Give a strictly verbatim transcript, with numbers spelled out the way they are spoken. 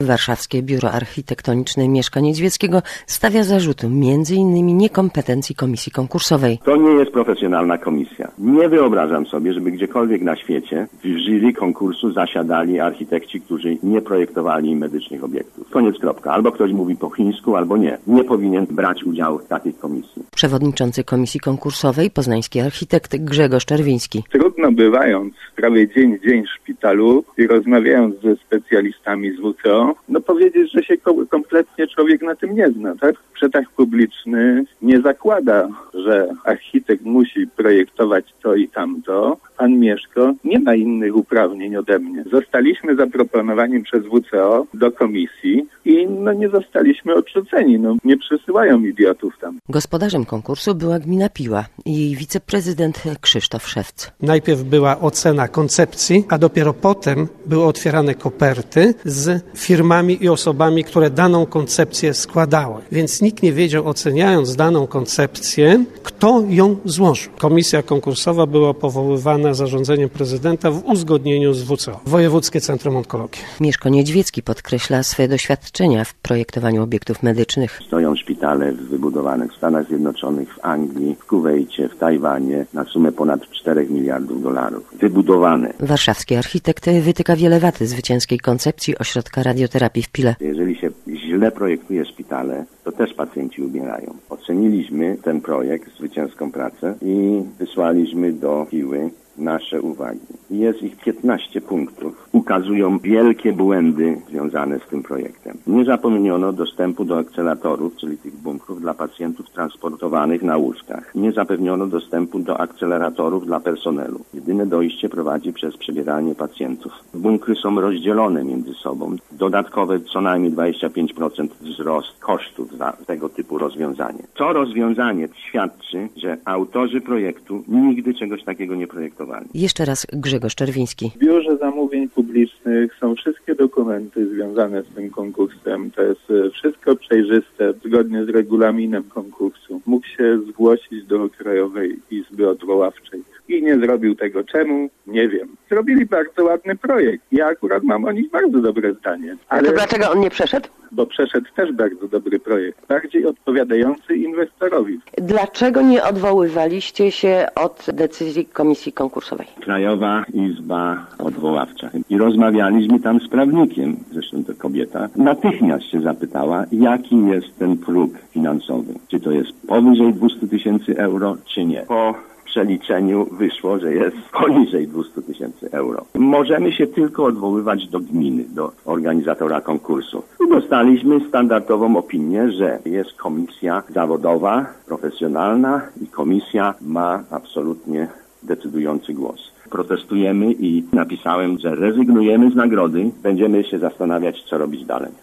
Warszawskie Biuro Architektoniczne Mieszka Niedźwieckiego stawia zarzuty między innymi niekompetencji komisji konkursowej. To nie jest profesjonalna komisja. Nie wyobrażam sobie, żeby gdziekolwiek na świecie w jury konkursu zasiadali architekci, którzy nie projektowali medycznych obiektów. Koniec, kropka. Albo ktoś mówi po chińsku, albo nie. Nie powinien brać udziału w takiej komisji. Przewodniczący komisji konkursowej, poznański architekt Grzegorz Czerwiński. Trudno bywając prawie dzień w dzień w szpitalu i rozmawiając ze specjalistami z W C O, no powiedzieć, że się kompletnie człowiek na tym nie zna, tak? Przetarg publiczny nie zakłada, że architekt musi projektować to i tamto. Pan Mieszko nie ma innych uprawnień ode mnie. Zostaliśmy zaproponowani przez W C O do komisji i no nie zostaliśmy odrzuceni. No nie przysyłają idiotów tam. Gospodarzem konkursu była gmina Piła i jej wiceprezydent Krzysztof Szewc. Najpierw była ocena koncepcji, a dopiero potem były otwierane koperty z firmami i osobami, które daną koncepcję składały. Więc nikt nie wiedział, oceniając daną koncepcję, kto ją złożył. Komisja konkursowa była powoływana zarządzeniem prezydenta w uzgodnieniu z W C O, Wojewódzkie Centrum Onkologii. Mieszko Niedźwiecki podkreśla swoje doświadczenia w projektowaniu obiektów medycznych. Stoją szpitale wybudowane w Stanach Zjednoczonych, w Anglii, w Kuwejcie, w Tajwanie na sumę ponad czterech miliardów dolarów. Wybudowane. Warszawski architekt wytyka wiele wad zwycięskiej koncepcji ośrodka radioterapii w Pile. Jeżeli się źle projektuje szpitale, to też pacjenci umierają. Oceniliśmy ten projekt, zwycięską pracę i wysłaliśmy do Piły nasze uwagi. Jest ich piętnaście punktów. Ukazują wielkie błędy związane z tym projektem. Nie zapomniano dostępu do akceleratorów, czyli tych bunkrów dla pacjentów transportowanych na łóżkach. Nie zapewniono dostępu do akceleratorów dla personelu. Jedyne dojście prowadzi przez przebieranie pacjentów. Bunkry są rozdzielone między sobą. Dodatkowe co najmniej dwadzieścia pięć procent wzrost kosztów za tego typu rozwiązanie. To rozwiązanie świadczy, że autorzy projektu nigdy czegoś takiego nie projektowali. Jeszcze raz Grzegorz Czerwiński. W Biurze Zamówień Publicznych są wszystkie dokumenty związane z tym konkursem. To jest wszystko przejrzyste, zgodnie z regulaminem konkursu. Mógł się zgłosić do Krajowej Izby Odwoławczej i nie zrobił tego. Czemu? Nie wiem. Zrobili bardzo ładny projekt. Ja akurat mam o nich bardzo dobre zdanie. Ale to dlaczego on nie przeszedł? Bo przeszedł też bardzo dobry projekt, bardziej odpowiadający inwestorowi. Dlaczego nie odwoływaliście się od decyzji komisji konkursowej? Krajowa Izba Odwoławcza. I rozmawialiśmy tam z prawnikiem, zresztą to kobieta, natychmiast się zapytała, jaki jest ten próg finansowy. Czy to jest powyżej dwieście tysięcy euro, czy nie. Po przeliczeniu wyszło, że jest poniżej dwieście tysięcy euro. Możemy się tylko odwoływać do gminy, do organizatora konkursu. I dostaliśmy standardową opinię, że jest komisja zawodowa, profesjonalna i komisja ma absolutnie decydujący głos. Protestujemy i napisałem, że rezygnujemy z nagrody. Będziemy się zastanawiać, co robić dalej.